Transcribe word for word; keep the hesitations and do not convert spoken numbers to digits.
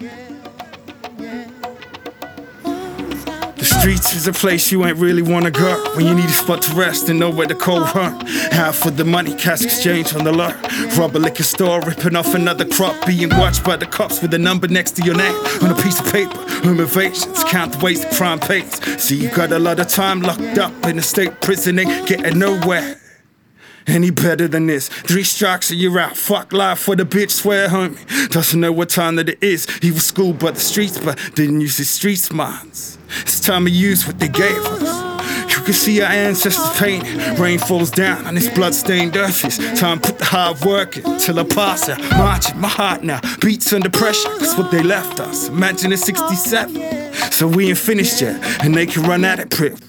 The streets is a place you ain't really wanna go when you need a spot to rest and nowhere to cold run. Half for the money, cash exchange on the low. Rob a liquor store, ripping off another crop. Being watched by the cops with a number next to your name on a piece of paper. Home evasions, count the ways the crime pays. See, you got a lot of time locked up in a state prison, ain't getting nowhere any better than this. Three strikes and you're out. Fuck life for the bitch, swear homie. Doesn't know what time that it is. He was schooled by the streets, but didn't use his street smarts. It's time to use what they gave us. You can see our ancestors painted. Rain falls down on this blood-stained earth. It's time to put the hard work in till I pass out. Marching, my heart now beats under pressure. That's what they left us. Imagine a sixty-seven. So we ain't finished yet, and they can run at it, prick.